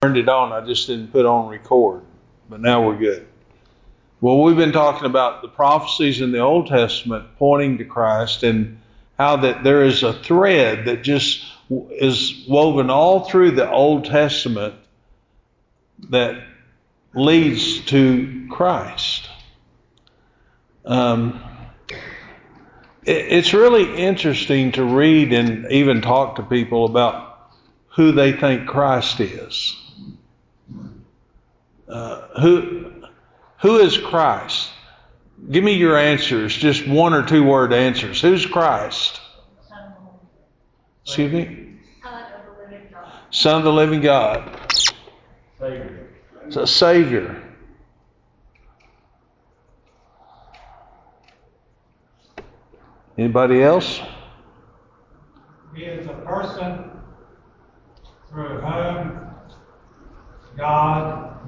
Turned it on, I just didn't put on record. But now we're good. Well, we've been talking about the prophecies in the Old Testament pointing to Christ, and how that there is a thread that just is woven all through the Old Testament that leads to Christ. It's really interesting to read and even talk to people about who they think Christ is. Who is Christ? Give me your answers, just one or two word answers. Who's Christ? Excuse me? Son of the living God. Savior. It's a Savior. Anybody else? He is a person through whom God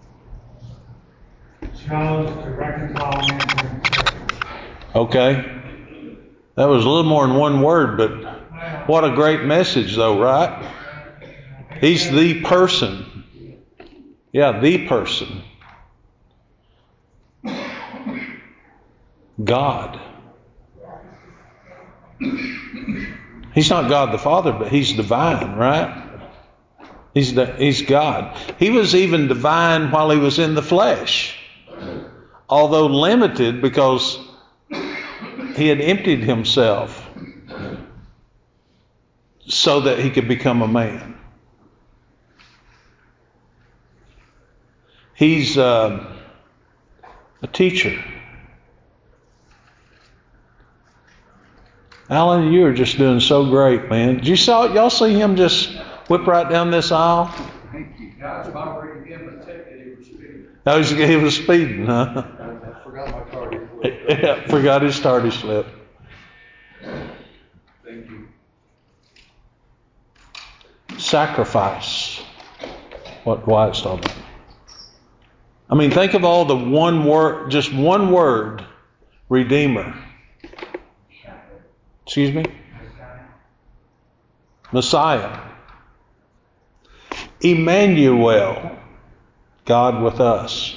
chose to reconcile man to himself. Okay. That was a little more than one word, but what a great message though, right? He's the person. Yeah, the person. God. He's not God the Father, but He's divine, right? He's God. He was even divine while He was in the flesh, although limited because He had emptied Himself so that He could become a man. He's a teacher. Alan, you are just doing so great, man. Did y'all see him just whip right down this aisle? Thank you. I was about ready to give him a ticket. He was speeding. Oh, he was speeding, huh? I forgot my tardy slip. Yeah, forgot his tardy slip. Thank you. Sacrifice. What Dwight's talking about. I mean, think of all the one word, just one word, Redeemer. Excuse me? Messiah. Emmanuel. God with us.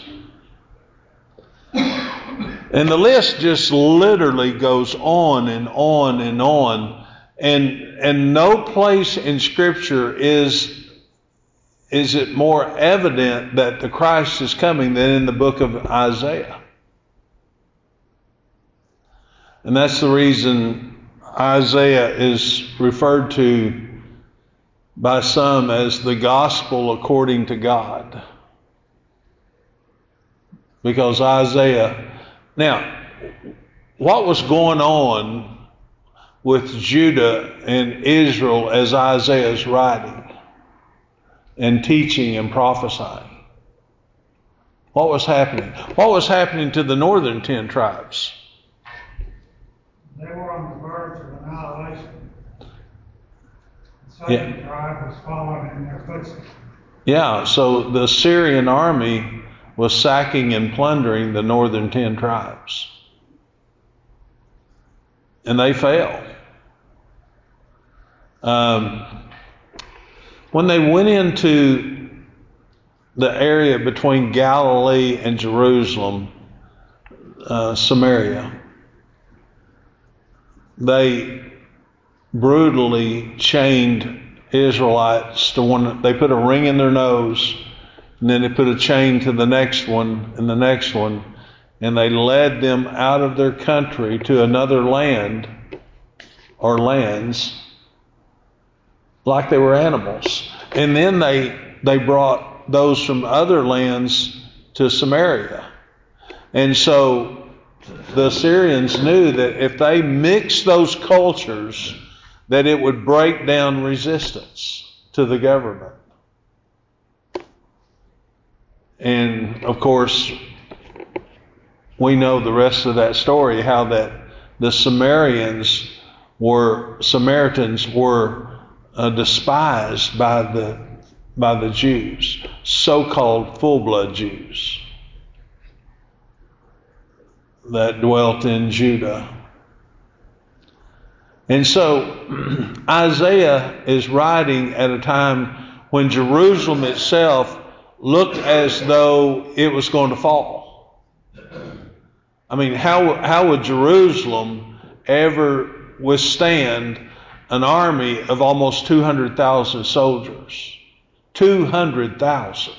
And the list just literally goes on and on and on. And no place in Scripture is it more evident that the Christ is coming than in the book of Isaiah. And that's the reason Isaiah is referred to by some as the gospel according to God. Because Isaiah... Now, what was going on with Judah and Israel as Isaiah is writing and teaching and prophesying? What was happening? What was happening to the northern 10 tribes? They were on the verge of annihilation. The second tribe was following in their footsteps. Yeah, so the Syrian army was sacking and plundering the northern 10 tribes. And they fell. When they went into the area between Galilee and Jerusalem, Samaria, they brutally chained Israelites to one. They put a ring in their nose, and then they put a chain to the next one and the next one, and they led them out of their country to another land or lands like they were animals. And then they brought those from other lands to Samaria. And so the Assyrians knew that if they mixed those cultures, that it would break down resistance to the government. And of course, we know the rest of that story, how that the Samaritans were despised by the Jews, so-called full-blood Jews that dwelt in Judah. And so Isaiah is writing at a time when Jerusalem itself looked as though it was going to fall. I mean, how would Jerusalem ever withstand an army of almost 200,000 soldiers? 200,000.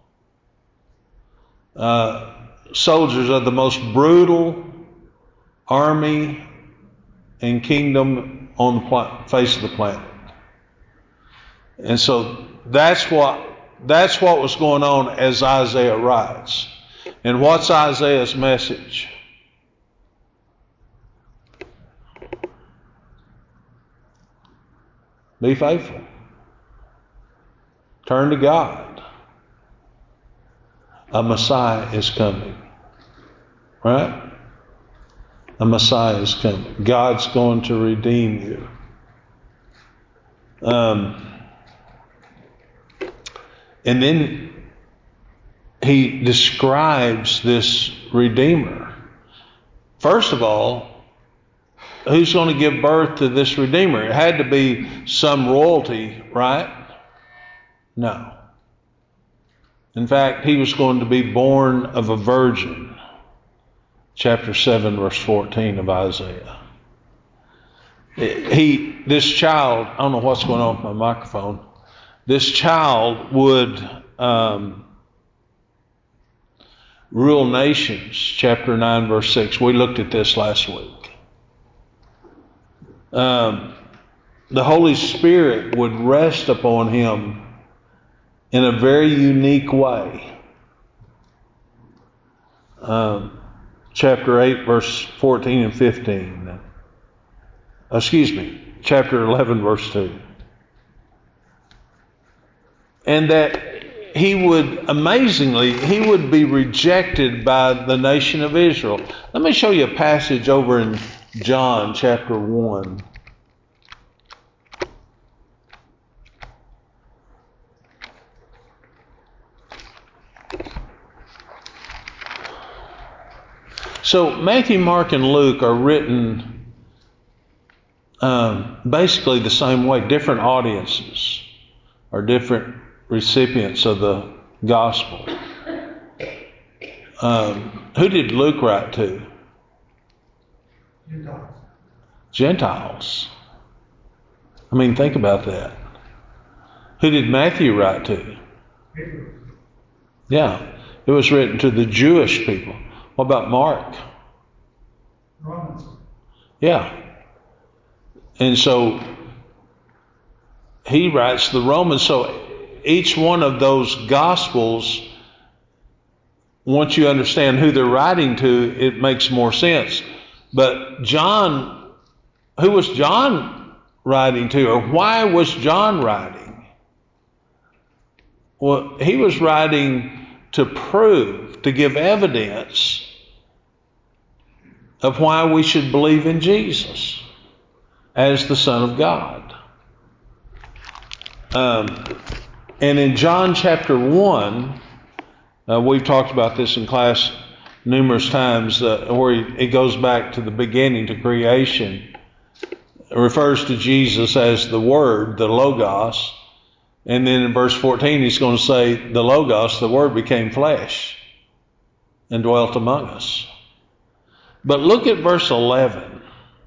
Soldiers of the most brutal army and kingdom on the face of the planet. And so that's what was going on as Isaiah writes. And what's Isaiah's message? Be faithful. Turn to God. A Messiah is coming. Right? A Messiah is coming. God's going to redeem you. And then he describes this Redeemer. First of all, who's going to give birth to this Redeemer? It had to be some royalty, right? No. In fact, he was going to be born of a virgin. Chapter 7, verse 14 of Isaiah. This child, I don't know what's going on with my microphone. This child would rule nations. Chapter 9, verse 6. We looked at this last week. The Holy Spirit would rest upon him in a very unique way. Chapter 8, verse 14 and 15. Chapter 11, verse 2. And that he would be rejected by the nation of Israel. Let me show you a passage over in John chapter 1. So Matthew, Mark, and Luke are written basically the same way. Different audiences or different recipients of the gospel. Who did Luke write to? Gentiles. I mean, think about that. Who did Matthew write to? Yeah, it was written to the Jewish people. What about Mark? Romans. Yeah. And so he writes the Romans. So each one of those gospels, once you understand who they're writing to, it makes more sense. But John, who was John writing to, or why was John writing? Well, he was writing to prove, to give evidence of why we should believe in Jesus as the Son of God. And in John chapter 1, we've talked about this in class numerous times, where it goes back to the beginning, to creation. It refers to Jesus as the Word, the Logos. And then in verse 14, he's going to say, the Logos, the Word, became flesh and dwelt among us. But look at verse 11.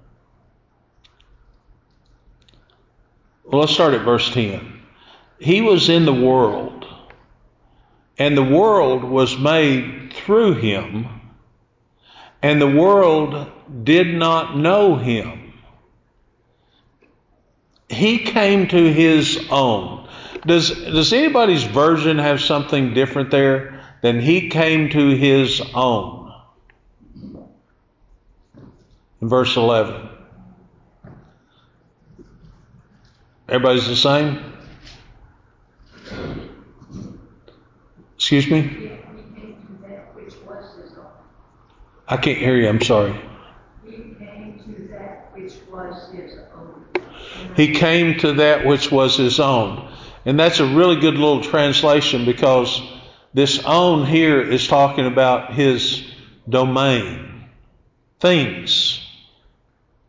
Well, let's start at verse 10. He was in the world, and the world was made through him, and the world did not know him. He came to his own. Does anybody's version have something different there than he came to his own? In verse 11. Everybody's the same? Excuse me? I can't hear you, I'm sorry. He came to that which was his own. He came to that which was his own. And that's a really good little translation, because this own here is talking about his domain, things.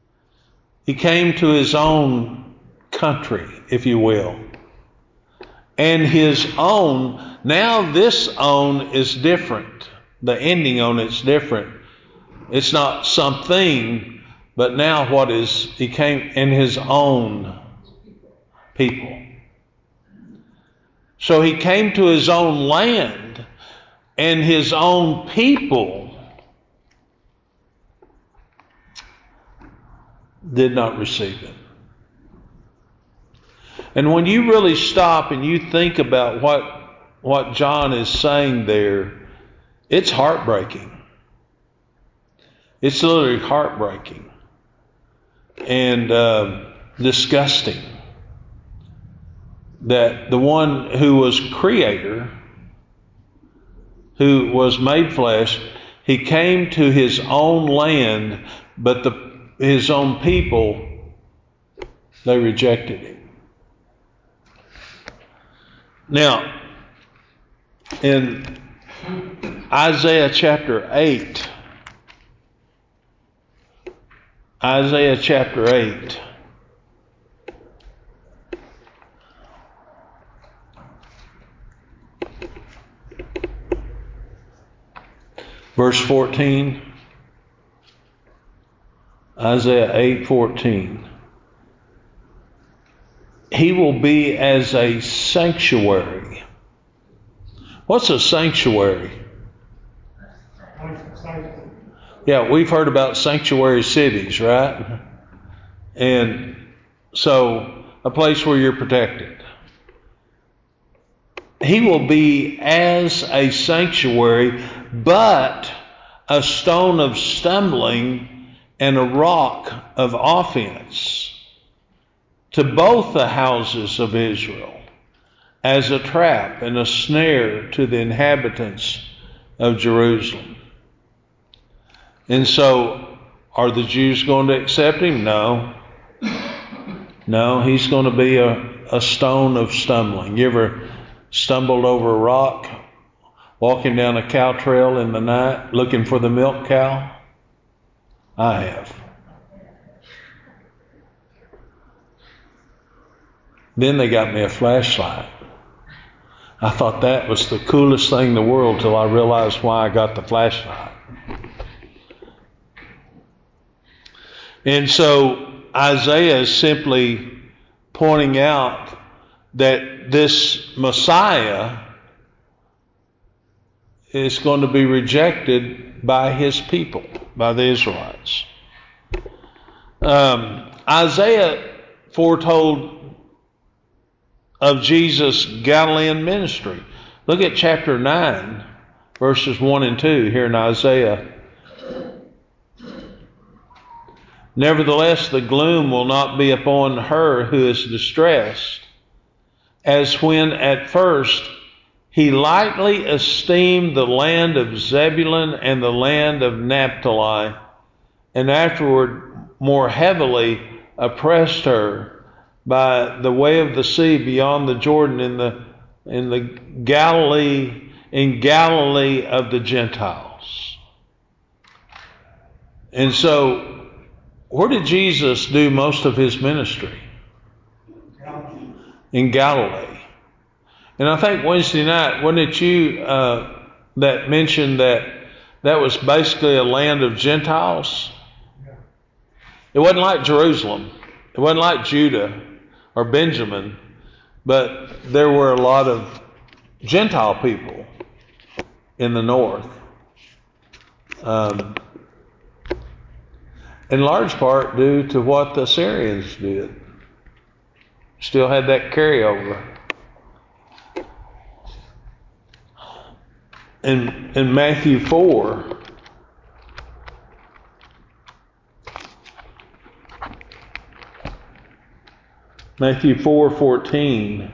He came to his own country, if you will. and his own. Now this own is different. The ending on it's different. It's not something, but now what is, he came in his own people. So he came to his own land, and his own people did not receive him. And when you really stop and you think about what John is saying there, it's heartbreaking. It's literally heartbreaking and disgusting that the one who was creator, who was made flesh, he came to his own land, but his own people, they rejected him. Now, in Isaiah chapter 8, verse 14, Isaiah 8:14. He will be as a sanctuary. What's a sanctuary? Yeah, we've heard about sanctuary cities, right? And so, a place where you're protected. He will be as a sanctuary, but a stone of stumbling and a rock of offense to both the houses of Israel, as a trap and a snare to the inhabitants of Jerusalem. And so, are the Jews going to accept him? No. No, he's going to be a stone of stumbling. You ever stumbled over a rock, walking down a cow trail in the night, looking for the milk cow? I have. Then they got me a flashlight. I thought that was the coolest thing in the world till I realized why I got the flashlight. And so Isaiah is simply pointing out that this Messiah is going to be rejected by his people, by the Israelites. Isaiah foretold of Jesus' Galilean ministry. Look at chapter 9, verses 1 and 2 here in Isaiah. Nevertheless, the gloom will not be upon her who is distressed, as when at first he lightly esteemed the land of Zebulun and the land of Naphtali, and afterward more heavily oppressed her by the way of the sea beyond the Jordan in Galilee of the Gentiles. And so, where did Jesus do most of his ministry? In Galilee. And I think Wednesday night, wasn't it you that mentioned that was basically a land of Gentiles? It wasn't like Jerusalem. It wasn't like Judah or Benjamin, but there were a lot of Gentile people in the north. In large part due to what the Assyrians did. Still had that carryover. In Matthew 4, Matthew 4:14.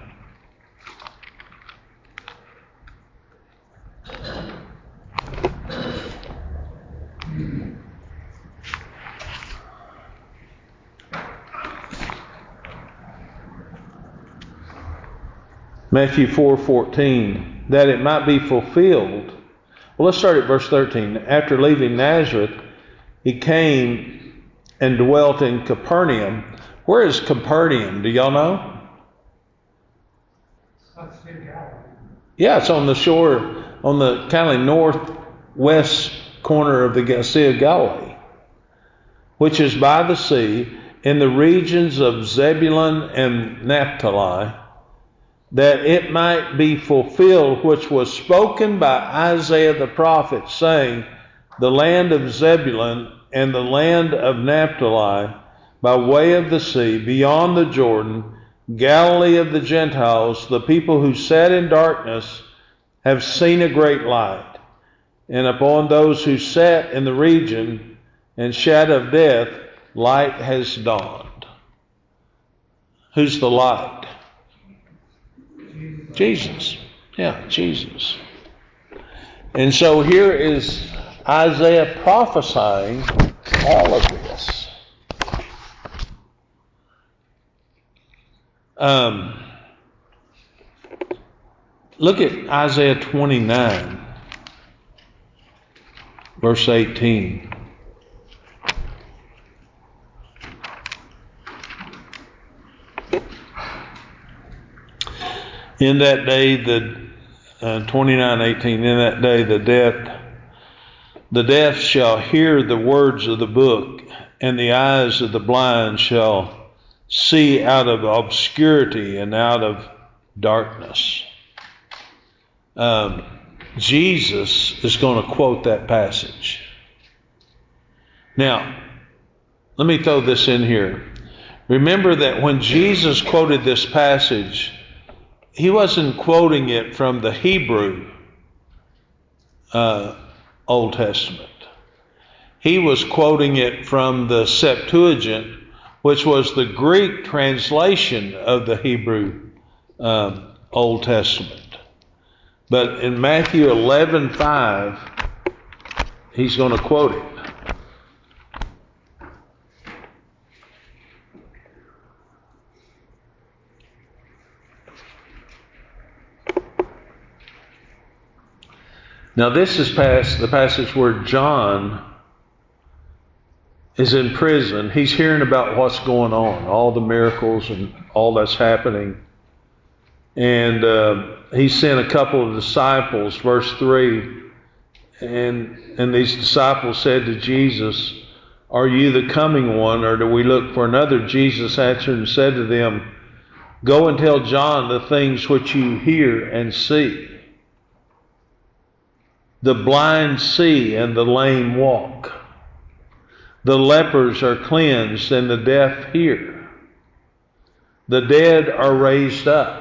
Matthew 4:14, that it might be fulfilled. Well, let's start at verse 13. After leaving Nazareth, he came and dwelt in Capernaum. Where is Capernaum? Do y'all know? That's Sea of Galilee. Yeah, it's on the shore, on the kind of northwest corner of the Sea of Galilee, which is by the sea, in the regions of Zebulun and Naphtali, that it might be fulfilled which was spoken by Isaiah the prophet, saying, the land of Zebulun and the land of Naphtali, by way of the sea, beyond the Jordan, Galilee of the Gentiles, the people who sat in darkness have seen a great light. And upon those who sat in the region and shadow of death, light has dawned. Who's the light? Jesus. Yeah, Jesus. And so here is Isaiah prophesying all of this. Look at Isaiah 29, verse 18. In that day, 29:18. In that day, the deaf shall hear the words of the book, and the eyes of the blind shall see out of obscurity and out of darkness. Jesus is going to quote that passage. Now, let me throw this in here. Remember that when Jesus quoted this passage, he wasn't quoting it from the Hebrew Old Testament. He was quoting it from the Septuagint, which was the Greek translation of the Hebrew Old Testament. But in Matthew 11:5, he's going to quote it. Now this is the passage where John is in prison. He's hearing about what's going on, all the miracles and all that's happening. And he sent a couple of disciples, verse 3, and these disciples said to Jesus, "Are you the coming one, or do we look for another?" Jesus answered and said to them, "Go and tell John the things which you hear and see. The blind see and the lame walk. The lepers are cleansed and the deaf hear. The dead are raised up."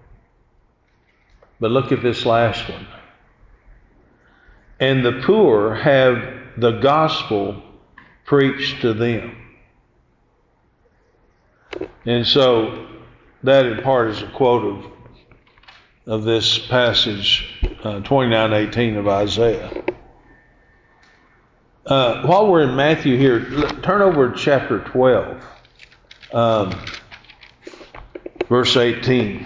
But look at this last one. "And the poor have the gospel preached to them." And so that in part is a quote of this passage, 29:18 of Isaiah. While we're in Matthew here, turn over to chapter 12, verse 18.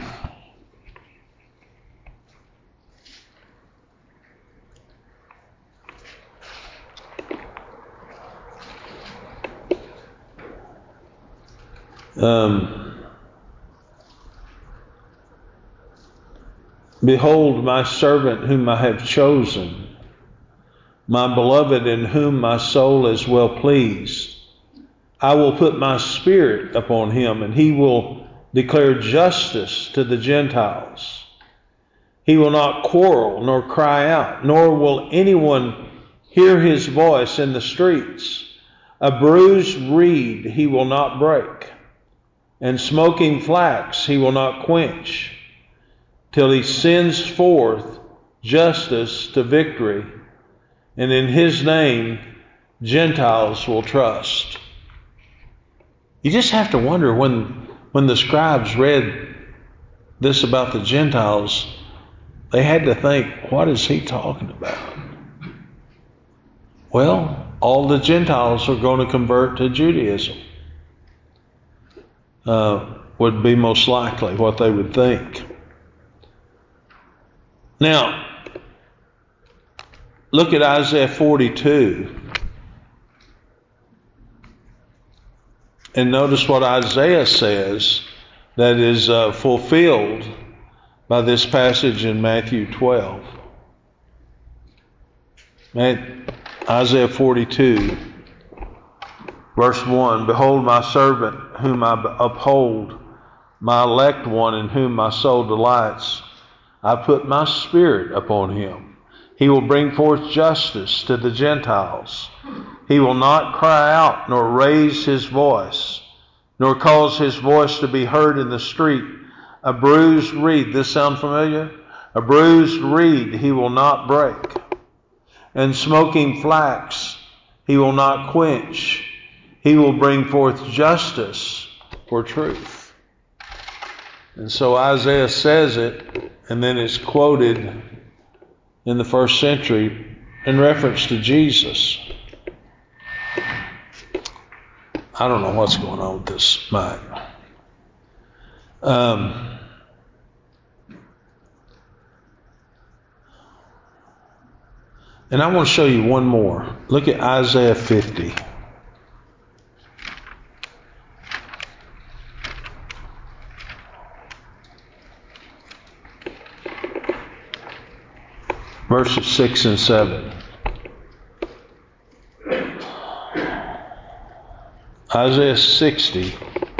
"Behold my servant whom I have chosen, my beloved in whom my soul is well pleased. I will put my spirit upon him, and he will declare justice to the Gentiles. He will not quarrel nor cry out, nor will anyone hear his voice in the streets. A bruised reed he will not break, and smoking flax he will not quench, till he sends forth justice to victory, and in his name Gentiles will trust." You just have to wonder, when the scribes read this about the Gentiles, they had to think, what is he talking about? Well, all the Gentiles are going to convert to Judaism. Would be most likely what they would think. Now, look at Isaiah 42. And notice what Isaiah says that is fulfilled by this passage in Matthew 12. Isaiah 42, verse 1, Behold my servant whom I uphold, my elect one in whom my soul delights. I put my spirit upon him. He will bring forth justice to the Gentiles. He will not cry out, nor raise his voice, nor cause his voice to be heard in the street. A bruised reed, this sound familiar? A bruised reed he will not break, and smoking flax he will not quench. He will bring forth justice for truth. And so Isaiah says it, and then it's quoted in the first century in reference to Jesus. I don't know what's going on with this mic. And I want to show you one more. Look at Isaiah 50. Verses 6 and 7. Isaiah 60,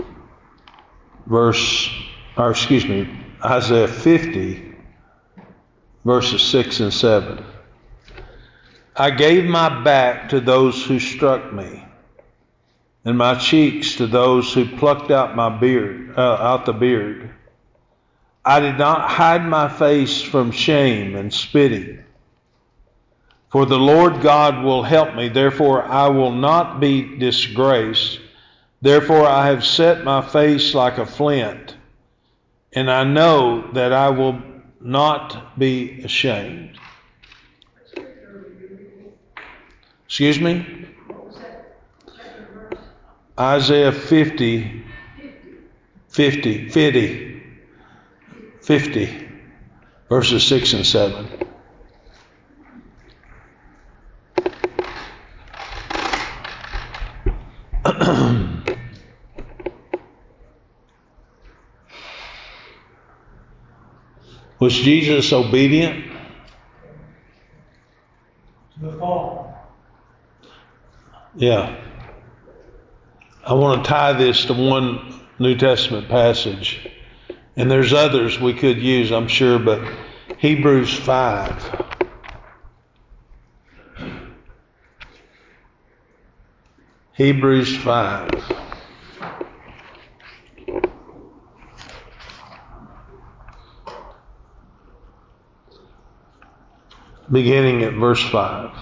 Isaiah 50, verses 6 and 7. I gave my back to those who struck me, and my cheeks to those who plucked out the beard. I did not hide my face from shame and spitting. For the Lord God will help me, therefore I will not be disgraced. Therefore I have set my face like a flint, and I know that I will not be ashamed. Excuse me? Isaiah 50, verses 6 and 7. Was Jesus obedient? To the fall. Yeah. I want to tie this to one New Testament passage. And there's others we could use, I'm sure, but Hebrews 5. Hebrews 5. Beginning at verse 5.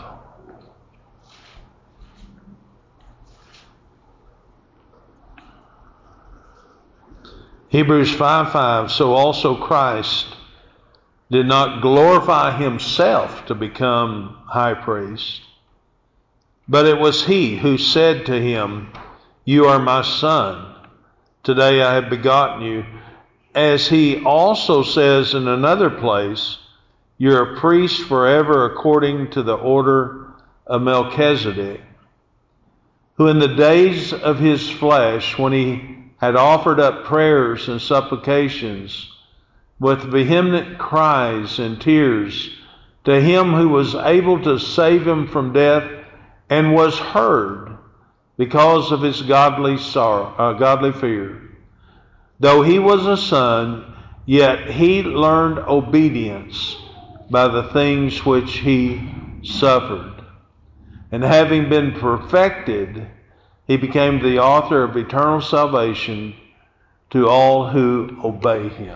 Hebrews 5:5. So also Christ did not glorify himself to become high priest, but it was he who said to him, You are my son. Today I have begotten you. As he also says in another place, You're a priest forever according to the order of Melchizedek, who in the days of his flesh, when he had offered up prayers and supplications with vehement cries and tears to him who was able to save him from death, and was heard because of his godly fear. Though he was a son, yet he learned obedience by the things which he suffered. And having been perfected, he became the author of eternal salvation to all who obey him.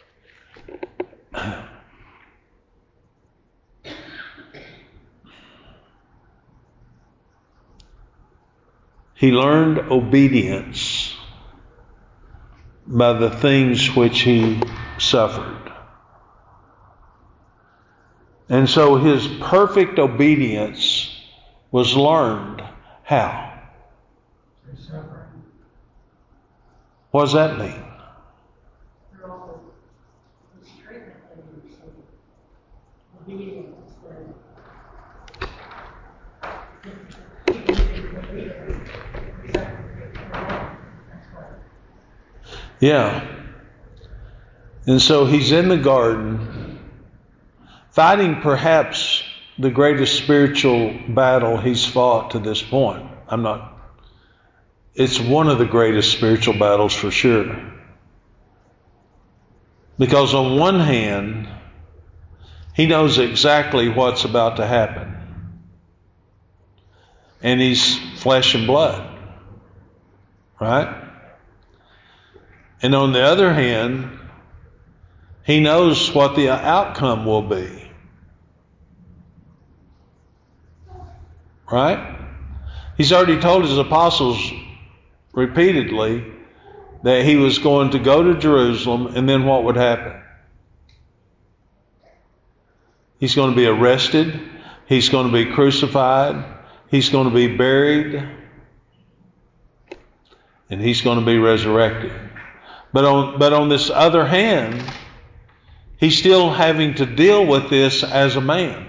He learned obedience by the things which he suffered. And so his perfect obedience was learned. How? Through suffering. What does that mean? Through all this treatment that he received. Obedience that. Yeah. And so he's in the garden, fighting perhaps the greatest spiritual battle he's fought to this point. It's one of the greatest spiritual battles for sure. Because on one hand, he knows exactly what's about to happen. And he's flesh and blood. Right? And on the other hand, he knows what the outcome will be. Right? He's already told his apostles repeatedly that he was going to go to Jerusalem, and then what would happen? He's going to be arrested. He's going to be crucified. He's going to be buried. And he's going to be resurrected. But on this other hand, he's still having to deal with this as a man.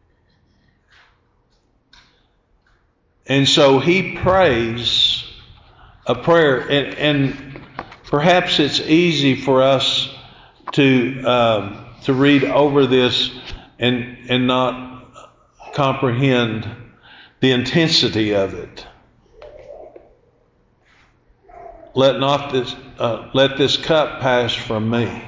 And so he prays a prayer, and perhaps it's easy for us to read over this and not comprehend the intensity of it. Let this cup pass from me.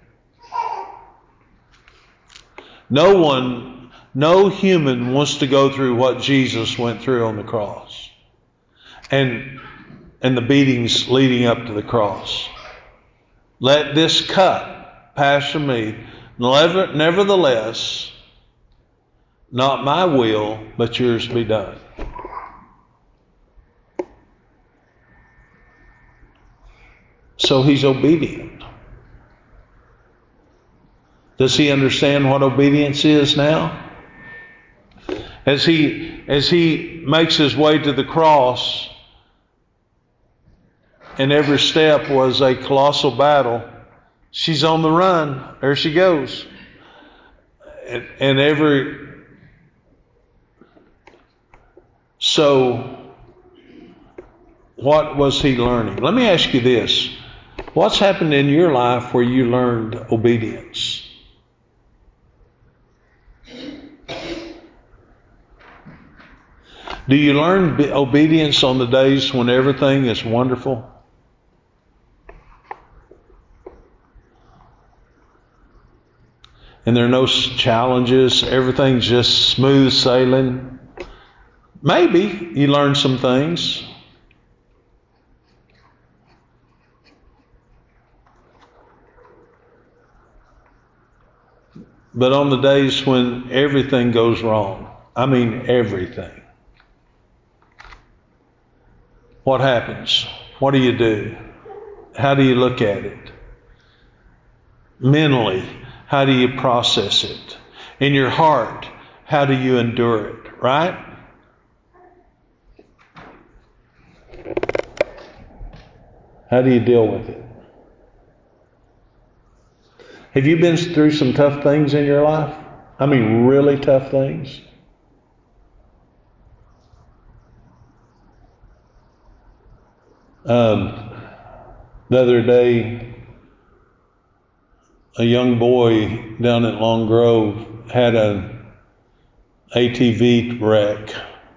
No human wants to go through what Jesus went through on the cross, and the beatings leading up to the cross. Let this cup pass from me. Nevertheless, not my will, but yours be done. So he's obedient. Does he understand what obedience is now? As he makes his way to the cross, and every step was a colossal battle. She's on the run. There she goes. So, what was he learning? Let me ask you this. What's happened in your life where you learned obedience? Do you learn obedience on the days when everything is wonderful? And there are no challenges, everything's just smooth sailing? Maybe you learn some things. But on the days when everything goes wrong, I mean everything, what happens? What do you do? How do you look at it? Mentally, how do you process it? In your heart, how do you endure it? Right? How do you deal with it? Have you been through some tough things in your life? I mean, really tough things? The other day, a young boy down at Long Grove had an ATV wreck.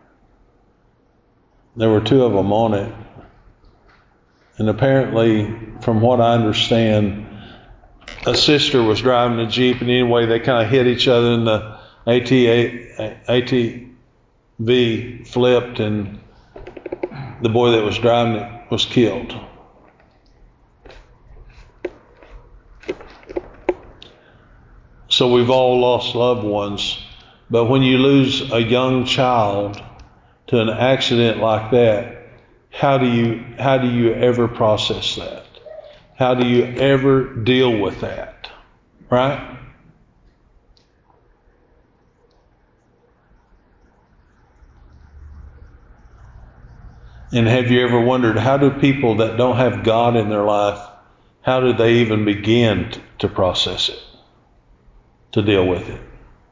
There were two of them on it. And apparently, from what I understand, a sister was driving a Jeep, and anyway, they kind of hit each other, and the ATV flipped, and the boy that was driving it was killed. So we've all lost loved ones, but when you lose a young child to an accident like that, how do you ever process that? How do you ever deal with that? Right? And have you ever wondered, how do people that don't have God in their life, how do they even begin to process it, to deal with it?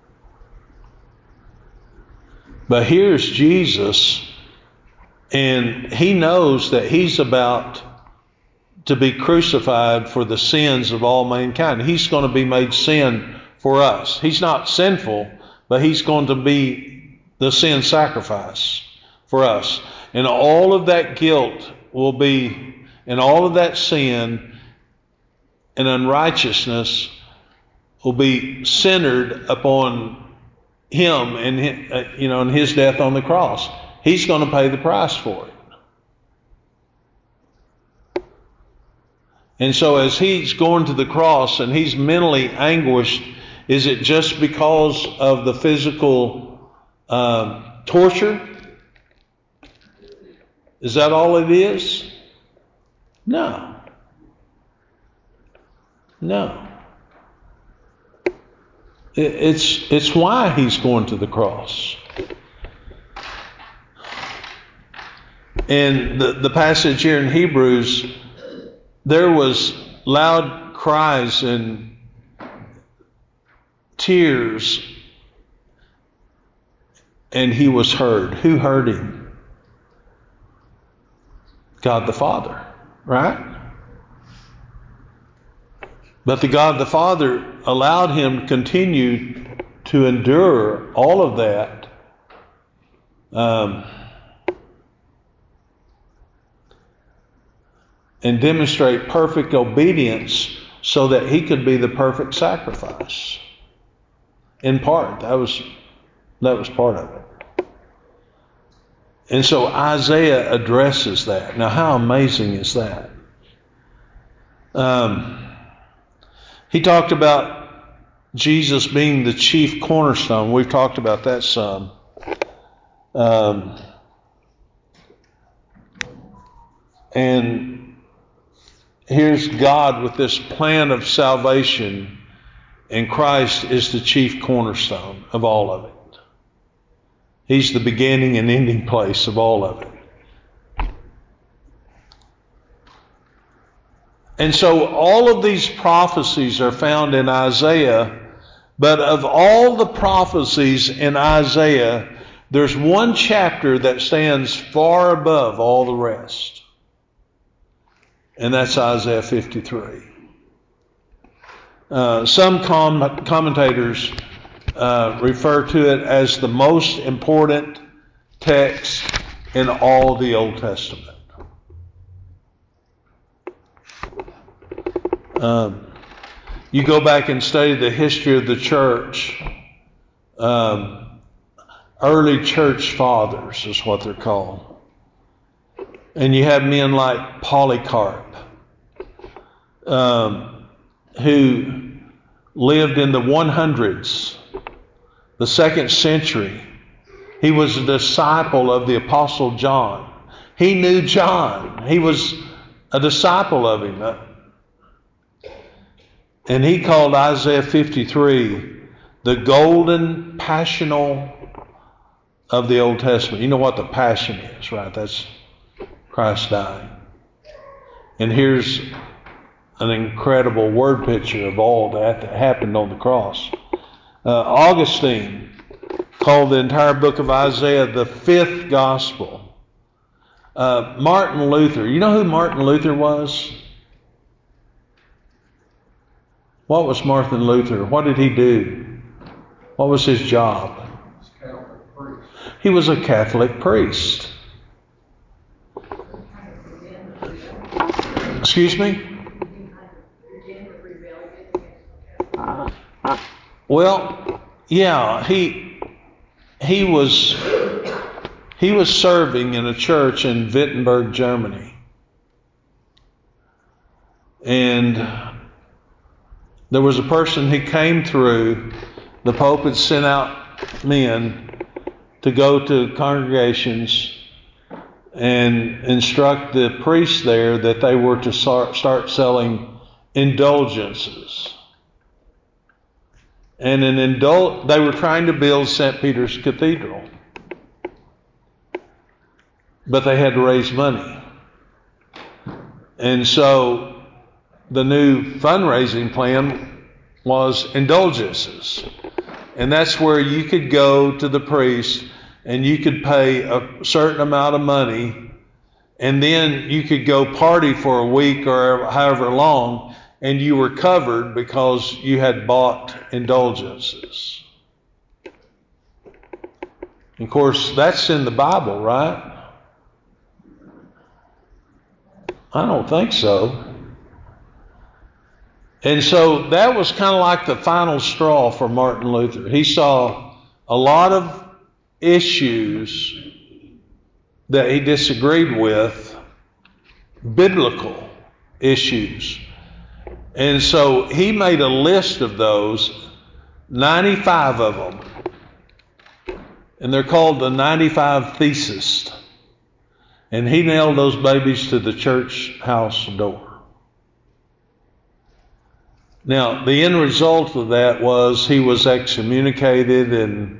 But here's Jesus, and he knows that he's about to be crucified for the sins of all mankind. He's going to be made sin for us. He's not sinful, but he's going to be the sin sacrifice for us. And all of that guilt will be, and all of that sin and unrighteousness will be centered upon him and and his death on the cross. He's going to pay the price for it. And so as he's going to the cross and he's mentally anguished, is it just because of the physical torture? Is that all it is? No. No. It's why he's going to the cross. And the passage here in Hebrews, there was loud cries and tears, and he was heard. Who heard him? God the Father, right? But the God the Father allowed him to continue to endure all of that and demonstrate perfect obedience so that he could be the perfect sacrifice. In part, that was part of it. And so Isaiah addresses that. Now, how amazing is that? He talked about Jesus being the chief cornerstone. We've talked about that some. And here's God with this plan of salvation, and Christ is the chief cornerstone of all of it. He's the beginning and ending place of all of it. And so all of these prophecies are found in Isaiah, but of all the prophecies in Isaiah, there's one chapter that stands far above all the rest. And that's Isaiah 53. Some commentators refer to it as the most important text in all the Old Testament. You go back and study the history of the church. Early church fathers is what they're called. And you have men like Polycarp, who lived in the 100s, the 2nd century. He was a disciple of the Apostle John. He knew John. He was a disciple of him. And he called Isaiah 53 the golden passional of the Old Testament. You know what the passion is, right? That's Christ dying. And here's an incredible word picture of all that happened on the cross. Augustine called the entire book of Isaiah the 5th gospel. Martin Luther. You know who Martin Luther was? What was Martin Luther? What did he do? What was his job? He was a Catholic priest. Excuse me? Well, yeah, he was serving in a church in Wittenberg, Germany. And there was a person who came through. The Pope had sent out men to go to congregations and instruct the priests there that they were to start selling indulgences. And they were trying to build St. Peter's Cathedral. But they had to raise money. And so the new fundraising plan was indulgences. And that's where you could go to the priest and you could pay a certain amount of money and then you could go party for a week or however long, and you were covered because you had bought indulgences. Of course, that's in the Bible, right? I don't think so. And so that was kind of like the final straw for Martin Luther. He saw a lot of issues that he disagreed with, biblical issues. And so he made a list of those, 95 of them. And they're called the 95 Theses. And he nailed those babies to the church house door. Now, the end result of that was he was excommunicated and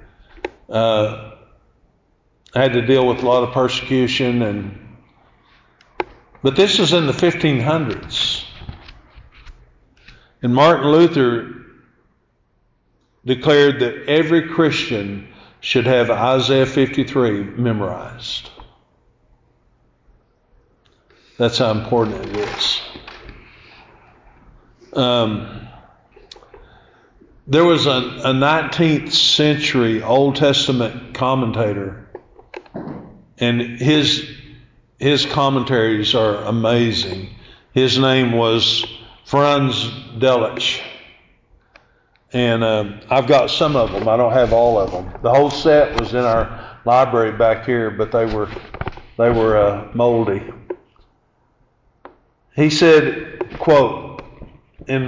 had to deal with a lot of persecution. But this is in the 1500s. And Martin Luther declared that every Christian should have Isaiah 53 memorized. That's how important it is. There was a 19th century Old Testament commentator, and his commentaries are amazing. His name was Franz Delitzsch, and I've got some of them. I don't have all of them. The whole set was in our library back here, but they were moldy. He said, quote, in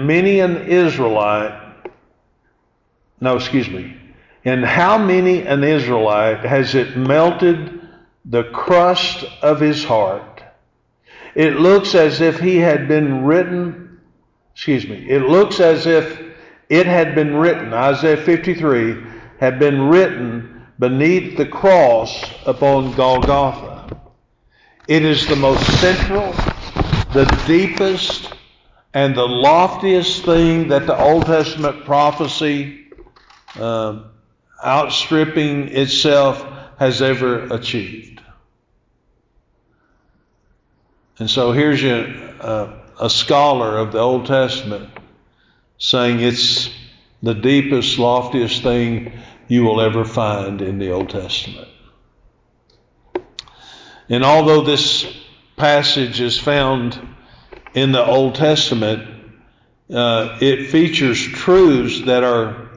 how many an Israelite has it melted the crust of his heart? It looks as if it had been written, Isaiah 53 had been written beneath the cross upon Golgotha. It is the most central, the deepest, and the loftiest thing that the Old Testament prophecy, outstripping itself, has ever achieved. And so here's a scholar of the Old Testament saying it's the deepest, loftiest thing you will ever find in the Old Testament. And although this passage is found in the Old Testament, it features truths that are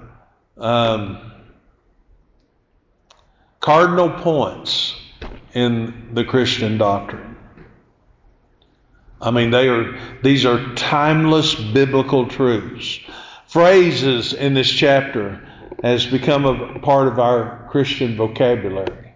cardinal points in the Christian doctrine. I mean, these are timeless biblical truths. Phrases in this chapter has become a part of our Christian vocabulary.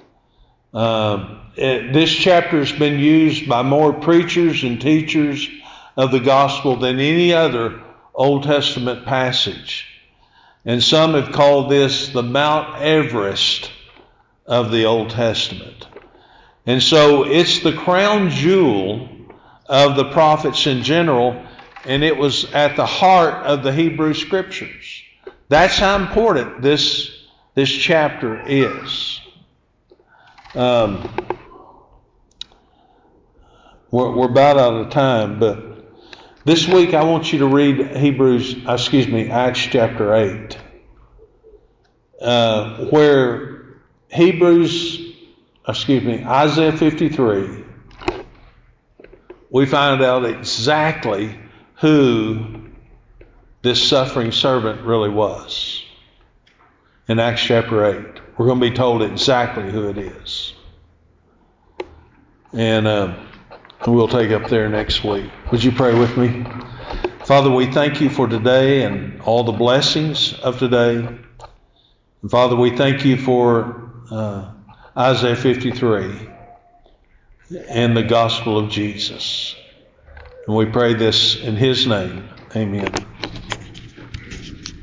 This chapter has been used by more preachers and teachers of the gospel than any other Old Testament passage. And some have called this the Mount Everest of the Old Testament. And so it's the crown jewel of the prophets in general, and it was at the heart of the Hebrew Scriptures. That's how important this chapter is. We're about out of time, but this week I want you to read Acts chapter 8, where Isaiah 53, we find out exactly who this suffering servant really was. In Acts chapter 8, we're going to be told exactly who it is. And we'll take up there next week. Would you pray with me? Father, we thank you for today and all the blessings of today. And Father, we thank you for Isaiah 53 and the gospel of Jesus. And we pray this in his name. Amen.